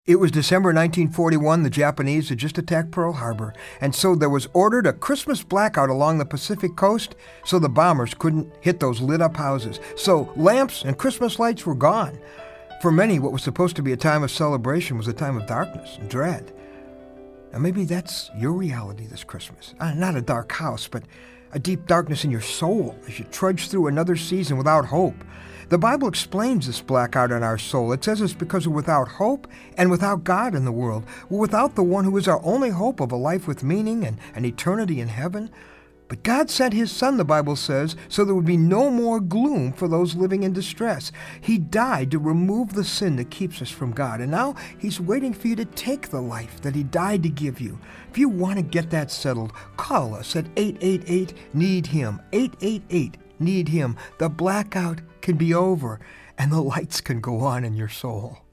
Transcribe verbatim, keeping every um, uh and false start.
It was December nineteen forty-one. The Japanese had just attacked Pearl Harbor, and so there was ordered a Christmas blackout along the Pacific coast so the bombers couldn't hit those lit-up houses. So lamps and Christmas lights were gone. For many, what was supposed to be a time of celebration was a time of darkness and dread. And maybe that's your reality this Christmas. Uh, not a dark house, but a deep darkness in your soul as you trudge through another season without hope. The Bible explains this blackout in our soul. It says it's because we're without hope and without God in the world. We're without the one who is our only hope of a life with meaning and an eternity in heaven. But God sent His Son, the Bible says, so there would be no more gloom for those living in distress. He died to remove the sin that keeps us from God. And now He's waiting for you to take the life that He died to give you. If you want to get that settled, call us at eight eight eight, need him. eight eight eight, need him. The blackout can be over, and the lights can go on in your soul.